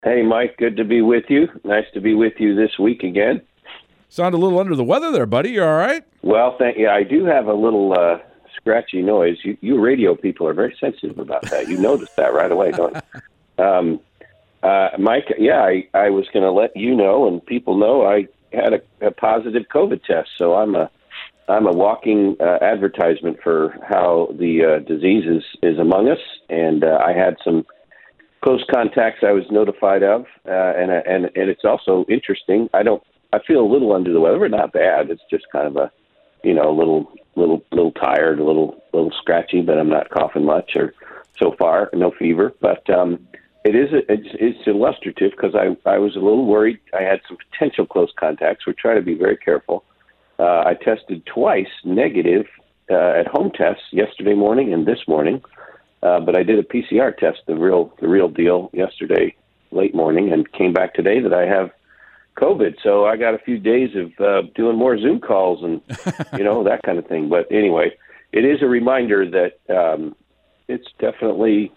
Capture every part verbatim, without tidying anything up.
Hey, Mike, good to be with you. Nice to be with you this week again. Sound a little under the weather there, buddy. You all right? Well, thank you. I do have a little uh, scratchy noise. You, you radio people are very sensitive about that. You notice that right away, don't you? Um, uh, Mike, yeah, I, I was going to let you know and people know I had a, a positive COVID test, so I'm a I'm a walking uh, advertisement for how the uh, disease is, is among us, and uh, I had some close contacts I was notified of, uh, and and and it's also interesting. I don't. I feel a little under the weather, but not bad. It's just kind of a, you know, a little little little tired, a little little scratchy, but I'm not coughing much or so far. No fever, but um, it is a, it's, it's illustrative because I I was a little worried. I had some potential close contacts. We're trying to be very careful. Uh, I tested twice negative uh, at home tests yesterday morning and this morning. Uh, but I did a P C R test, the real the real deal, yesterday late morning, and came back today that I have COVID. So I got a few days of uh, doing more Zoom calls and you know that kind of thing. But anyway, it is a reminder that um, it's definitely,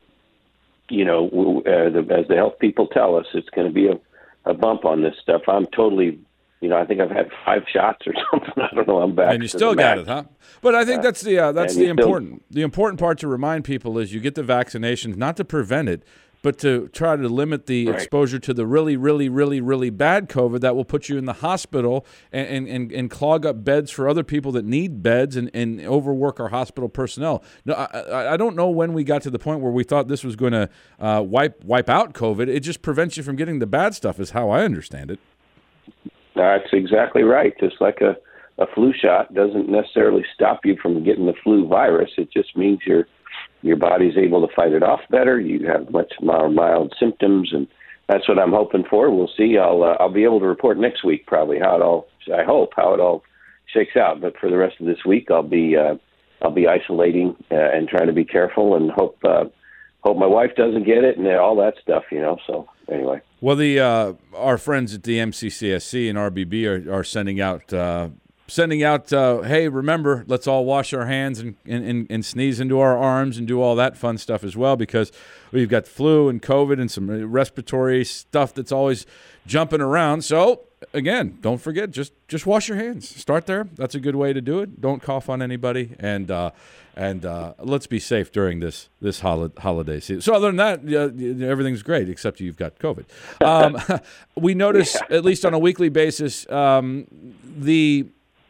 you know, uh, the, as the health people tell us, it's going to be a, a bump on this stuff. I'm totally. You know, I think I've had five shots or something. I don't know. I'm back. And you still got it, huh? But I think that's the uh, that's the important still... the important part to remind people is you get the vaccinations not to prevent it, but to try to limit the right. exposure to the really, really, really, really bad COVID that will put you in the hospital and and, and, and clog up beds for other people that need beds and, and overwork our hospital personnel. No, I, I don't know when we got to the point where we thought this was going to uh, wipe wipe out COVID. It just prevents you from getting the bad stuff, is how I understand it. That's exactly right. Just like a, a flu shot doesn't necessarily stop you from getting the flu virus. It just means your your body's able to fight it off better. You have much more mild symptoms, and that's what I'm hoping for. We'll see. I'll uh, I'll be able to report next week probably how it all. I hope how it all shakes out. But for the rest of this week, I'll be uh, I'll be isolating uh, and trying to be careful, and hope uh, hope my wife doesn't get it and all that stuff. You know. So anyway. Well, the uh, our friends at the M C C S C and R B B are, are sending out uh, sending out. Uh, hey, remember, let's all wash our hands and, and, and sneeze into our arms and do all that fun stuff as well, because we've got flu and COVID and some respiratory stuff that's always jumping around. So again, don't forget, just just wash your hands. Start there. That's a good way to do it. Don't cough on anybody, and uh, and uh, let's be safe during this this hol- holiday season. So other than that, uh, everything's great except you've got COVID. Um, we notice, yeah. at least on a weekly basis, um, the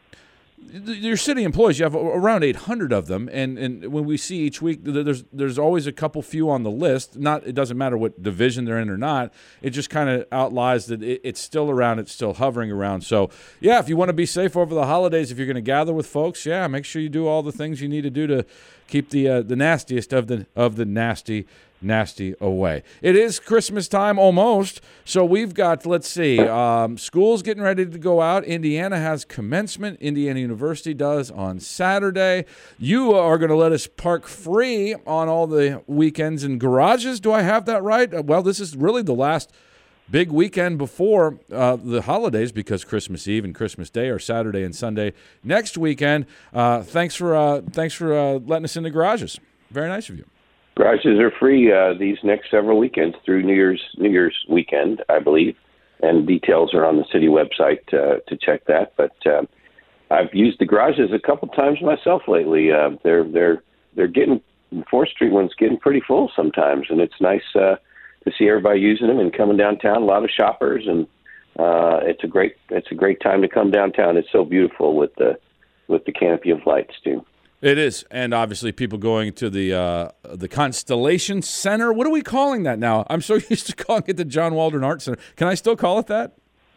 your city employees, you have around eight hundred of them, and, and when we see each week, there's there's always a couple few on the list. Not it doesn't matter what division they're in or not. It just kind of outlies that it, it's still around, it's still hovering around. So yeah, if you want to be safe over the holidays, if you're going to gather with folks, yeah, make sure you do all the things you need to do to keep the uh, the nastiest of the of the nasty. nasty away. It is Christmas time almost, so we've got, let's see, um, schools getting ready to go out. Indiana has commencement. Indiana University does on Saturday. You are going to let us park free on all the weekends in garages. Do I have that right? Well, this is really the last big weekend before uh, the holidays, because Christmas Eve and Christmas Day are Saturday and Sunday next weekend. Uh, thanks for uh, thanks for uh, letting us into garages. Very nice of you. Garages are free uh, these next several weekends through New Year's New Year's weekend, I believe, and details are on the city website uh, to check that. But uh, I've used the garages a couple times myself lately. Uh, they're they're they're getting fourth Street one's getting pretty full sometimes, and it's nice uh, to see everybody using them and coming downtown. A lot of shoppers, and uh, it's a great it's a great time to come downtown. It's so beautiful with the with the canopy of lights too. It is, and obviously people going to the uh, the Constellation Center. What are we calling that now? I'm so used to calling it the John Waldron Art Center. Can I still call it that?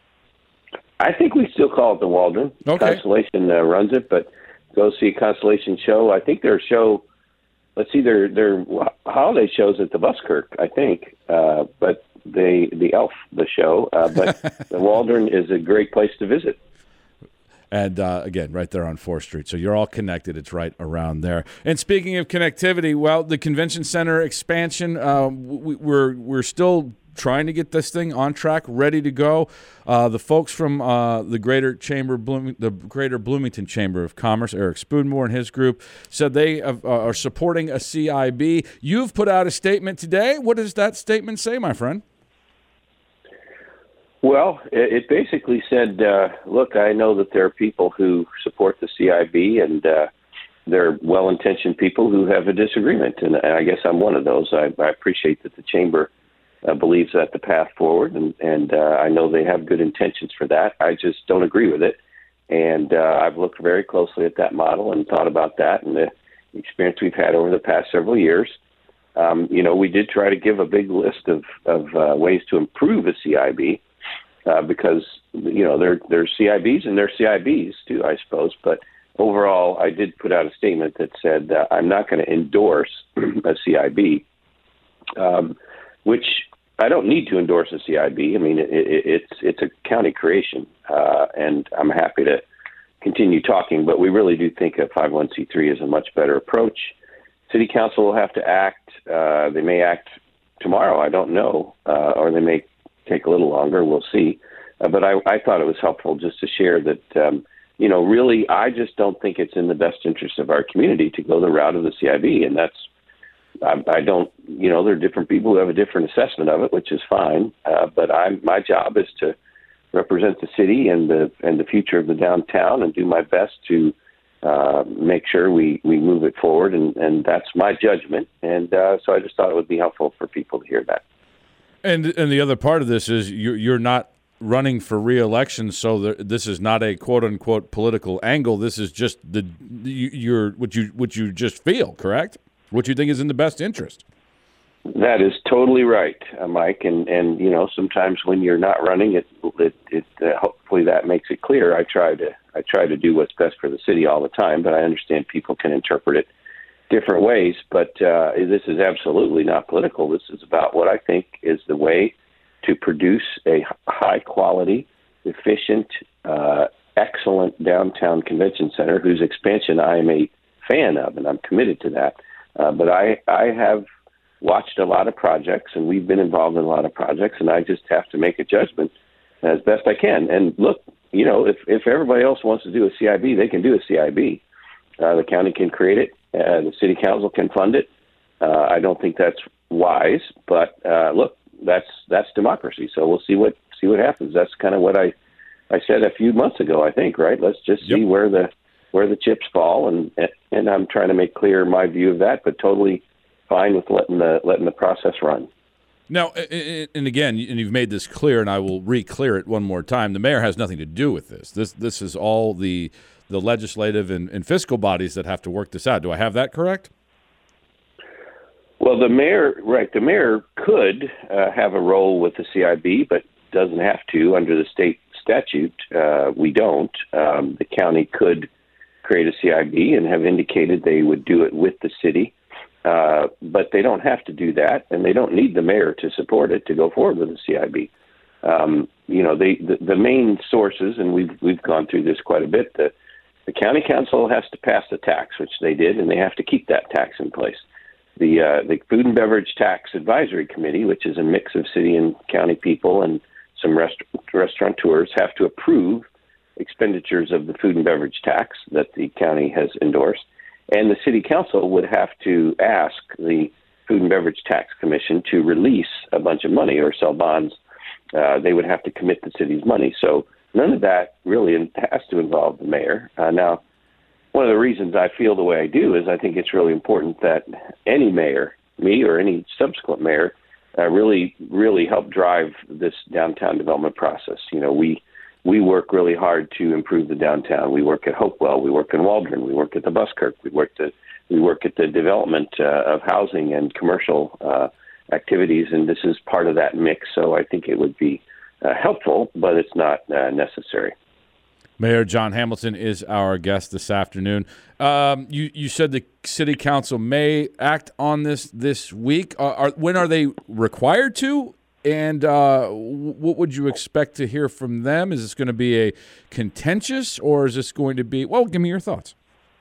I think we still call it the Waldron. Okay. Constellation uh, runs it, but go see a Constellation show. I think their show, let's see, their their holiday shows at the Buskirk, I think, uh, but they the Elf, the show. Uh, but the Waldron is a great place to visit. And, uh, again, right there on fourth Street. So you're all connected. It's right around there. And speaking of connectivity, well, the Convention Center expansion, uh, we, we're we're still trying to get this thing on track, ready to go. Uh, the folks from uh, the Greater Chamber, Bloom, the Greater Bloomington Chamber of Commerce, Eric Spoonmore and his group, said they have, uh, are supporting a C I B. You've put out a statement today. What does that statement say, my friend? Well, it, it basically said, uh, look, I know that there are people who support the C I B, and uh, they're well-intentioned people who have a disagreement, and I guess I'm one of those. I, I appreciate that the chamber uh, believes that the path forward, and, and uh, I know they have good intentions for that. I just don't agree with it, and uh, I've looked very closely at that model and thought about that and the experience we've had over the past several years. Um, you know, we did try to give a big list of, of uh, ways to improve a C I B uh, because, you know, there, there's C I Bs and there's C I Bs too, I suppose. But overall, I did put out a statement that said uh, I'm not going to endorse a C I B, um, which I don't need to endorse a C I B. I mean, it, it, it's it's a county creation, uh, and I'm happy to continue talking, but we really do think a five oh one c three is a much better approach. City Council will have to act. Uh, they may act tomorrow. I don't know, uh, or they may take a little longer. We'll see. Uh, but I, I thought it was helpful just to share that, um, you know, really, I just don't think it's in the best interest of our community to go the route of the C I B. And that's, I, I don't, you know, there are different people who have a different assessment of it, which is fine. Uh, but I'm, my job is to represent the city and the and the future of the downtown and do my best to uh, make sure we, we move it forward. And, and that's my judgment. And uh, so I just thought it would be helpful for people to hear that. And and the other part of this is you're, you're not running for re-election, so there, this is not a quote-unquote political angle. This is just the you, you're what you what you just feel, correct? What you think is in the best interest. That is totally right, uh, Mike. And, and you know, sometimes when you're not running, it it, it uh, hopefully that makes it clear. I try to I try to do what's best for the city all the time, but I understand people can interpret it different ways. But uh, this is absolutely not political. This is about what I think is the way to produce a high quality, efficient, uh, excellent downtown convention center whose expansion I am a fan of, and I'm committed to that. Uh, but I, I have watched a lot of projects, and we've been involved in a lot of projects, and I just have to make a judgment as best I can. And look, you know, if, if everybody else wants to do a C I B, they can do a C I B. Uh, the county can create it. Uh, the city council can fund it. Uh, I don't think that's wise, but uh, look, that's that's democracy. So we'll see what see what happens. That's kind of what I I said a few months ago, I think. Right? Let's just see Yep. where the where the chips fall, and and I'm trying to make clear my view of that, but totally fine with letting the letting the process run. Now, and again, and you've made this clear, and I will re-clear it one more time. The mayor has nothing to do with this. This this is all the the legislative and, and fiscal bodies that have to work this out. Do I have that correct? Well, the mayor, right, the mayor could uh, have a role with the C I B, but doesn't have to under the state statute. Uh, we don't. Um, the county could create a C I B and have indicated they would do it with the city, uh, but they don't have to do that, and they don't need the mayor to support it to go forward with the C I B. Um, you know, they, the, the main sources, and we've we've gone through this quite a bit, the, the county council has to pass the tax, which they did, and they have to keep that tax in place. The uh, the Food and Beverage Tax Advisory Committee, which is a mix of city and county people and some rest- restaurateurs, have to approve expenditures of the food and beverage tax that the county has endorsed. And the city council would have to ask the Food and Beverage Tax Commission to release a bunch of money or sell bonds. Uh, they would have to commit the city's money. So none of that really has to involve the mayor. Uh, now, one of the reasons I feel the way I do is I think it's really important that any mayor, me or any subsequent mayor, uh, really, really help drive this downtown development process. You know, we we work really hard to improve the downtown. We work at Hopewell, we work in Waldron, we work at the Buskirk, we work at we work at the development uh, of housing and commercial uh, activities, and this is part of that mix. So I think it would be uh, helpful, but it's not uh, necessary. Mayor John Hamilton is our guest this afternoon. Um, you, you said the city council may act on this this week. Uh, are, when are they required to? And uh, what would you expect to hear from them? Is this going to be a contentious, or is this going to be, well, give me your thoughts.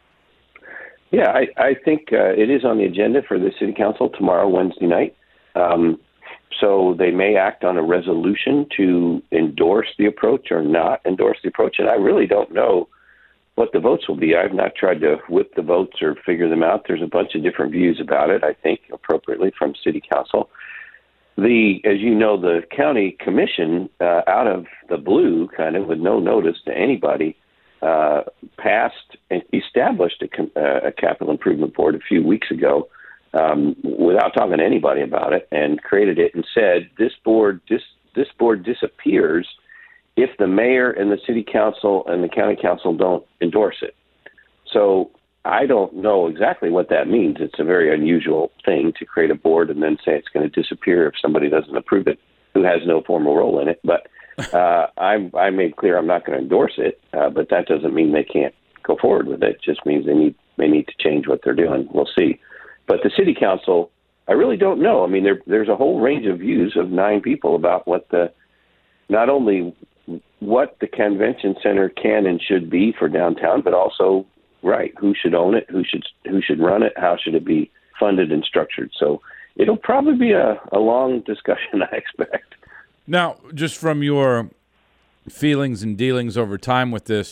Yeah, I, I think uh, it is on the agenda for the city council tomorrow, Wednesday night. Um, So they may act on a resolution to endorse the approach or not endorse the approach. And I really don't know what the votes will be. I've not tried to whip the votes or figure them out. There's a bunch of different views about it, I think, appropriately from city council. The, as you know, the county commission, uh, out of the blue, kind of with no notice to anybody, uh, passed and established a, a capital improvement board a few weeks ago, um, without talking to anybody about it, and created it and said this board dis, this board disappears if the mayor and the city council and the county council don't endorse it. So I don't know exactly what that means. It's a very unusual thing to create a board and then say it's going to disappear if somebody doesn't approve it, who has no formal role in it. But uh, I, I made clear I'm not going to endorse it, uh, but that doesn't mean they can't go forward with it. It just means they need they need to change what they're doing. We'll see. But the city council, I really don't know. I mean, there, there's a whole range of views of nine people about what the not only what the convention center can and should be for downtown, but also, right, who should own it, who should who should run it, how should it be funded and structured. So it'll probably be a, a long discussion, I expect. Now, just from your feelings and dealings over time with this,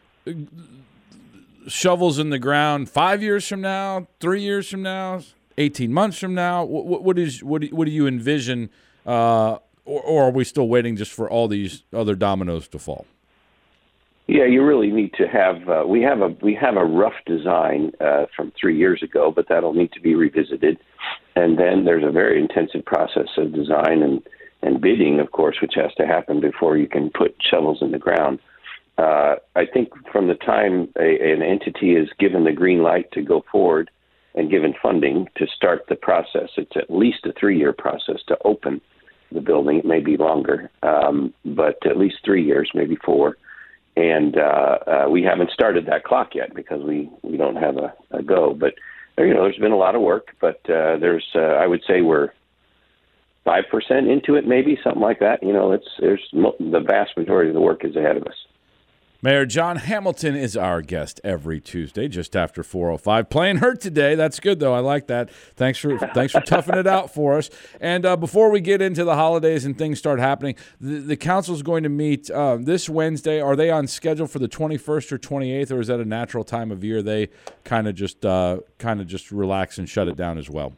shovels in the ground five years from now, three years from now, eighteen months from now, what, what is what do, what do you envision, uh, or, or are we still waiting just for all these other dominoes to fall? Yeah, you really need to have. Uh, we have a we have a rough design uh, from three years ago, but that'll need to be revisited. And then there's a very intensive process of design and, and bidding, of course, which has to happen before you can put shovels in the ground. Uh, I think from the time a, an entity is given the green light to go forward and given funding to start the process, it's at least a three-year process to open the building. It may be longer, um, but at least three years, maybe four. And uh, uh, we haven't started that clock yet because we, we don't have a, a go. But, you know, there's been a lot of work, but uh, there's, uh, I would say we're five percent into it, maybe, something like that. You know, it's there's mo- the vast majority of the work is ahead of us. Mayor John Hamilton is our guest every Tuesday, just after four oh five. Playing hurt today. That's good, though. I like that. Thanks for thanks for toughing it out for us. And uh, before we get into the holidays and things start happening, the, the council is going to meet uh, this Wednesday. Are they on schedule for the twenty-first or twenty-eighth, or is that a natural time of year they kind of just uh, kind of just relax and shut it down as well?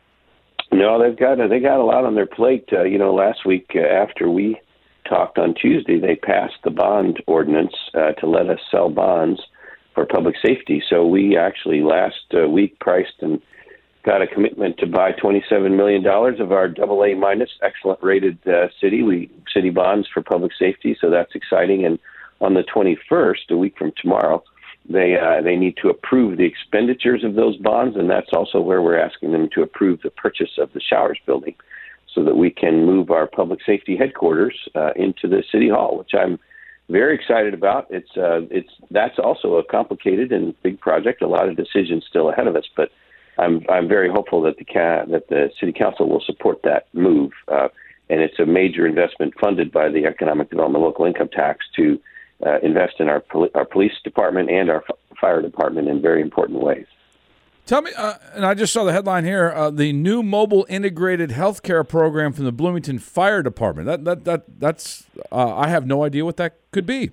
No, they've got they got a lot on their plate. Uh, you know, last week uh, after we talked on Tuesday, they passed the bond ordinance uh, to let us sell bonds for public safety. So we actually last uh, week priced and got a commitment to buy twenty-seven million dollars of our double A minus excellent rated uh, city we city bonds for public safety. So that's exciting. And on the twenty-first, a week from tomorrow, they uh, they need to approve the expenditures of those bonds, and that's also where we're asking them to approve the purchase of the Showers building, so that we can move our public safety headquarters uh, into the city hall, which I'm very excited about. It's uh, it's that's also a complicated and big project. A lot of decisions still ahead of us, but I'm I'm very hopeful that the ca- that the city council will support that move. Uh, and it's a major investment funded by the Economic Development Local Income Tax to uh, invest in our pol- our police department and our f- fire department in very important ways. Tell me, uh, and I just saw the headline here, uh, the new mobile integrated healthcare program from the Bloomington Fire Department. That that that that's uh, I have no idea what that could be.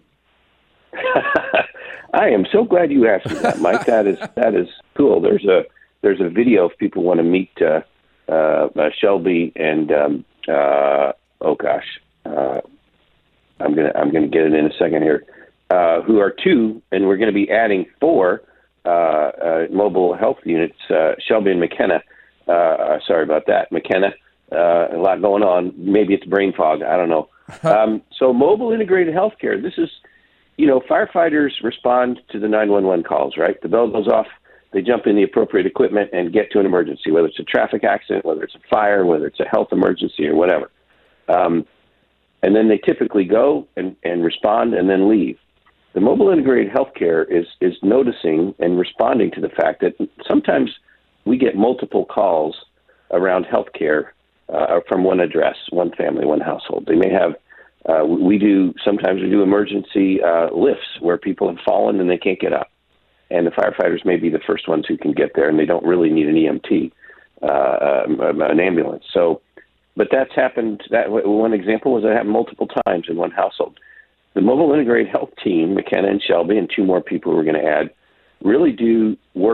I am so glad you asked me that, Mike. That is that is cool. There's a there's a video if people want to meet uh, uh, uh, Shelby and um, uh, oh gosh, uh, I'm gonna I'm gonna get it in a second here. Uh, who are two, and we're going to be adding four. Uh, uh, mobile health units, uh, Shelby and McKenna. Uh, sorry about that, McKenna. Uh, a lot going on. Maybe it's brain fog. I don't know. Um, so mobile integrated healthcare. This is, you know, firefighters respond to the nine one one calls, right? The bell goes off. They jump in the appropriate equipment and get to an emergency, whether it's a traffic accident, whether it's a fire, whether it's a health emergency or whatever. Um, and then they typically go and, and respond and then leave. The mobile integrated healthcare is is noticing and responding to the fact that sometimes we get multiple calls around healthcare uh, from one address, one family, one household. They may have, uh, we do, sometimes we do emergency uh, lifts where people have fallen and they can't get up. And the firefighters may be the first ones who can get there, and they don't really need an E M T, uh, an ambulance. So, but that's happened, that one example was that happened multiple times in one household. The mobile integrated health team, McKenna and Shelby, and two more people we're going to add, really do work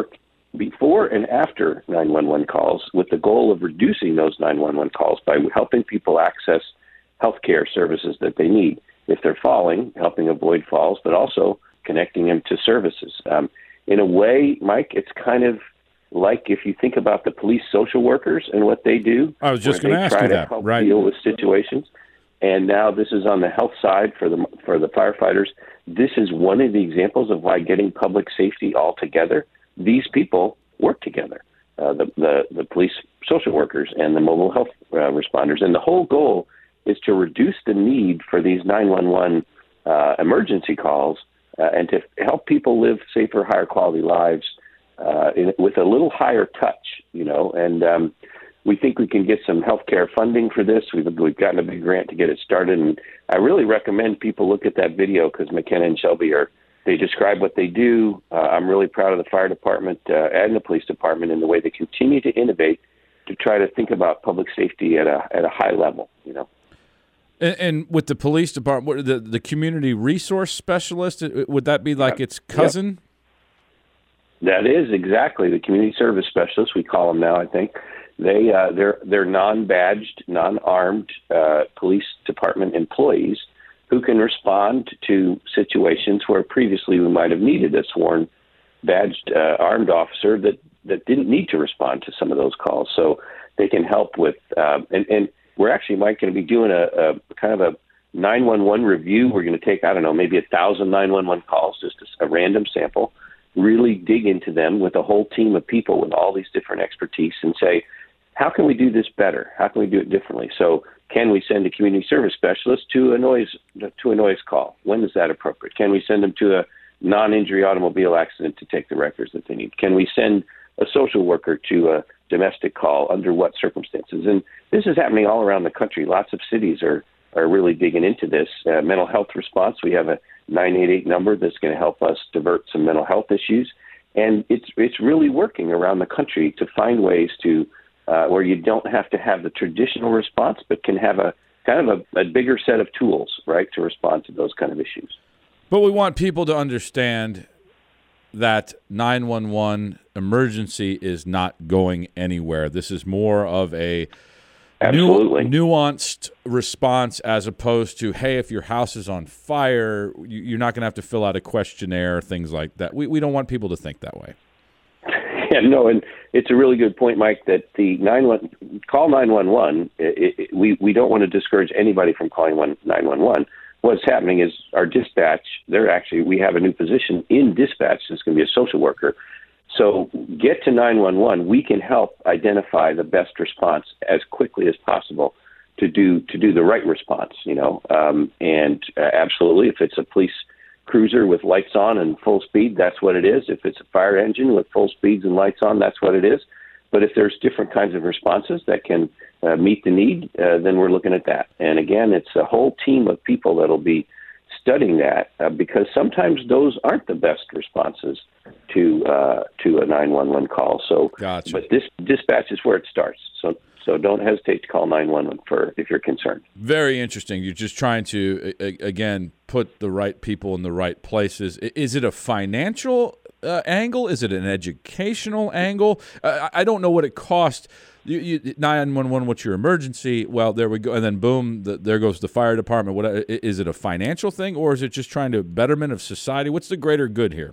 before and after nine one one calls with the goal of reducing those nine one one calls by helping people access healthcare services that they need. If they're falling, helping avoid falls, but also connecting them to services. Um, in a way, Mike, it's kind of like if you think about the police social workers and what they do. I was just going to ask you that, help right? Deal with situations. And now this is on the health side for the for the firefighters. This is one of the examples of why getting public safety all together, these people work together, uh, the, the, the police social workers and the mobile health uh, responders. And the whole goal is to reduce the need for these nine one one uh, emergency calls uh, and to help people live safer, higher quality lives uh, in, with a little higher touch, you know, and um, we think we can get some healthcare funding for this. We've, we've gotten a big grant to get it started, and I really recommend people look at that video because McKenna and Shelby are, they describe what they do. Uh, I'm really proud of the fire department uh, and the police department in the way they continue to innovate to try to think about public safety at a at a high level, you know. And, and with the police department, the the community resource specialist, would that be like yep. its cousin? Yep. That is exactly the community service specialist. We call them now, I think. They uh, they're they're non-badged, non-armed uh, police department employees who can respond to situations where previously we might have needed a sworn, badged, uh, armed officer that, that didn't need to respond to some of those calls. So they can help with, uh, and, and we're actually, Mike, going to be doing a, a kind of a nine one one review. We're going to take, I don't know, maybe a thousand nine one one calls, just a, a random sample, really dig into them with a whole team of people with all these different expertise and say, how can we do this better? How can we do it differently? So can we send a community service specialist to a noise to a noise call? When is that appropriate? Can we send them to a non-injury automobile accident to take the records that they need? Can we send a social worker to a domestic call? Under what circumstances? And this is happening all around the country. Lots of cities are, are really digging into this. Uh, mental health response, we have a nine eight eight number that's going to help us divert some mental health issues. And it's it's really working around the country to find ways to Uh, where you don't have to have the traditional response, but can have a kind of a, a bigger set of tools, right, to respond to those kind of issues. But we want people to understand that nine one one emergency is not going anywhere. This is more of a Absolutely. nu- nuanced response as opposed to, hey, if your house is on fire, you, you're not going to have to fill out a questionnaire, things like that. We we don't want people to think that way. Yeah, no, and it's a really good point, Mike, that the nine one call nine one one, it, it, we, we don't want to discourage anybody from calling nine one one. What's happening is our dispatch, they're actually, we have a new position in dispatch that's going to be a social worker. So get to nine one one, we can help identify the best response as quickly as possible to do to do the right response, you know. Um, and uh, absolutely, if it's a police cruiser with lights on and full speed, that's what it is. If it's a fire engine with full speeds and lights on, that's what it is. But if there's different kinds of responses that can uh, meet the need, uh, then we're looking at that. And again, it's a whole team of people that'll be studying that uh, because sometimes those aren't the best responses to uh, to a nine one one call. So, gotcha. But this dispatch is where it starts. So. So don't hesitate to call nine one one for if you're concerned. Very interesting. You're just trying to, again, put the right people in the right places. Is it a financial uh, angle? Is it an educational angle? Uh, I don't know what it costs. You, you, nine one one, what's your emergency? Well, there we go. And then boom, the, there goes the fire department. What, is it a financial thing or is it just trying to betterment of society? What's the greater good here?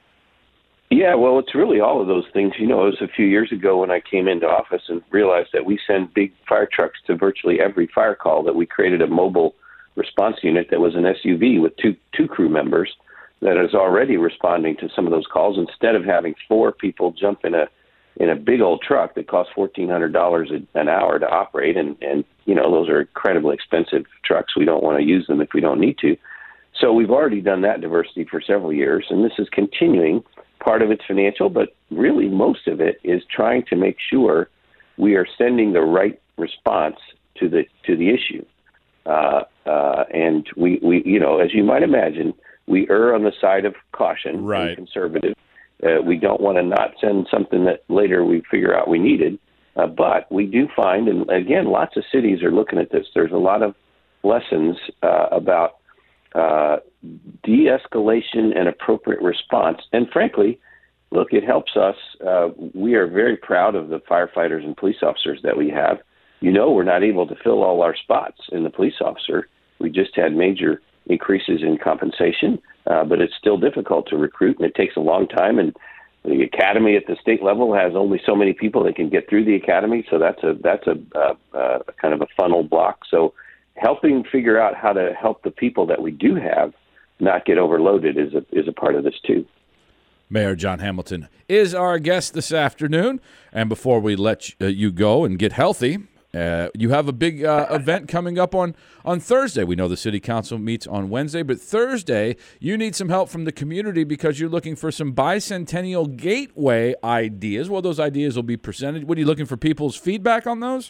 Yeah, well, it's really all of those things. You know, it was a few years ago when I came into office and realized that we send big fire trucks to virtually every fire call, that we created a mobile response unit that was an S U V with two two crew members that is already responding to some of those calls instead of having four people jump in a in a big old truck that costs fourteen hundred dollars an hour to operate. And, and, you know, those are incredibly expensive trucks. We don't want to use them if we don't need to. So we've already done that diversity for several years, and this is continuing. Part of it's financial, but really most of it is trying to make sure we are sending the right response to the to the issue. Uh, uh, and we, we, you know, as you might imagine, we err on the side of caution, right, and conservative. Uh, we don't want to not send something that later we figure out we needed. Uh, but we do find, and again, lots of cities are looking at this. There's a lot of lessons uh, about uh, de-escalation and appropriate response. And frankly, look, it helps us. Uh, we are very proud of the firefighters and police officers that we have. You know, we're not able to fill all our spots in the police officer. We just had major increases in compensation, uh, but it's still difficult to recruit, and it takes a long time. And the academy at the state level has only so many people that can get through the academy, so that's a that's a, uh, uh, kind of a funnel block. So helping figure out how to help the people that we do have not get overloaded is a is a part of this too. Mayor John Hamilton is our guest this afternoon, and before we let you, uh, you go and get healthy, uh, you have a big uh, event coming up on, on Thursday. We know the city council meets on Wednesday, but Thursday you need some help from the community because you're looking for some bicentennial gateway ideas. Well, those ideas will be presented. What are you looking for, people's feedback on those?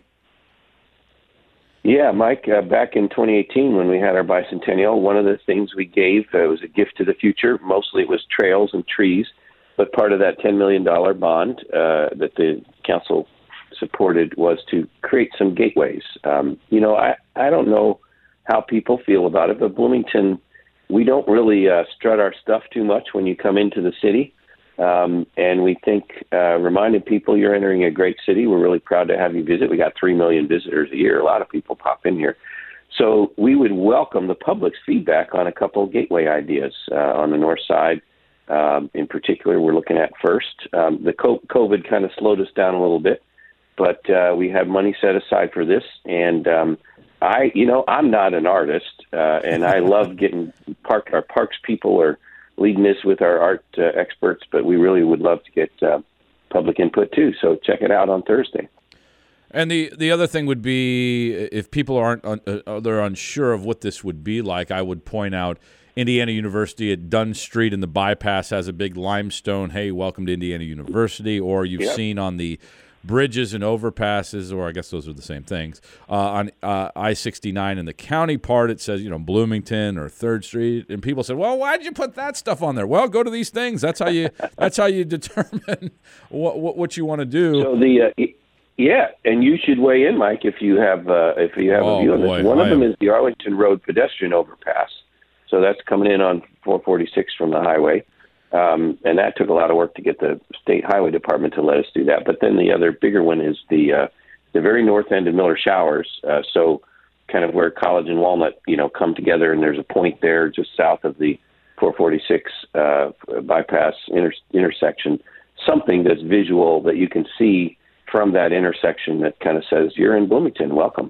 Yeah, Mike, uh, back in twenty eighteen when we had our bicentennial, one of the things we gave uh, was a gift to the future. Mostly it was trails and trees, but part of that ten million dollars bond uh, that the council supported was to create some gateways. Um, you know, I, I don't know how people feel about it, but Bloomington, we don't really uh, strut our stuff too much when you come into the city. Um, and we think, uh, reminding people you're entering a great city. We're really proud to have you visit. We got three million visitors a year. A lot of people pop in here. So we would welcome the public's feedback on a couple of gateway ideas uh, on the north side. Um, in particular, we're looking at first. Um, the COVID kind of slowed us down a little bit, but uh, we have money set aside for this. And um, I, you know, I'm not an artist, uh, and I love getting park, our parks people are leading this with our art uh, experts, but we really would love to get uh, public input too. So check it out on Thursday. And the, the other thing would be, if people aren't uh, they're unsure of what this would be like, I would point out Indiana University at Dunn Street and the bypass has a big limestone, hey, welcome to Indiana University, or you've yep. seen on the bridges and overpasses, or I guess those are the same things, uh, on uh, I sixty-nine in the county part, it says, you know, Bloomington or third Street, and people said, well, why'd you put that stuff on there? Well, go to these things. That's how you that's how you determine what what, what you want to do. So the uh, yeah, and you should weigh in, Mike, if you have uh, if you have oh, a view on boy, this. One I of them am... is the Arlington Road pedestrian overpass. So that's coming in on four forty-six from the highway. Um, and that took a lot of work to get the state highway department to let us do that. But then the other bigger one is the uh, the very north end of Miller Showers. Uh, so kind of where College and Walnut, you know, come together, and there's a point there just south of the four forty-six uh, bypass inter- intersection, something that's visual that you can see from that intersection that kind of says, you're in Bloomington, welcome.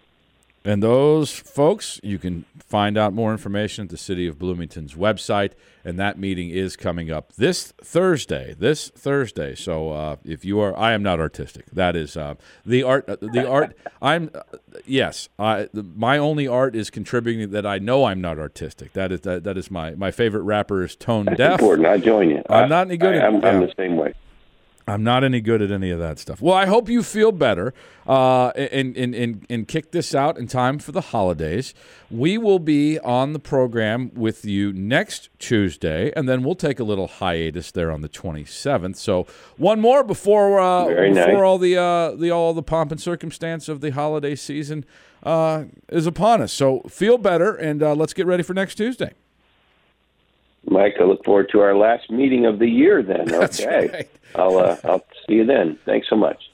And those folks, you can find out more information at the City of Bloomington's website, and that meeting is coming up this Thursday. This Thursday. So uh, if you are, I am not artistic. That is uh, the art. The art. I'm uh, yes. I, my only art is contributing that I know I'm not artistic. That is that, that is my my favorite rapper is Tone That's Deaf. important. I join you. I'm I, not any good. I, at, I'm, yeah. I'm the same way. I'm not any good at any of that stuff. Well, I hope you feel better uh, and, and, and, and kick this out in time for the holidays. We will be on the program with you next Tuesday, and then we'll take a little hiatus there on the twenty-seventh. So one more before uh, before nice. all the uh, the all the pomp and circumstance of the holiday season uh, is upon us. So feel better, and uh, let's get ready for next Tuesday. Mike, I look forward to our last meeting of the year then. Okay. That's right. I'll uh, I'll see you then. Thanks so much.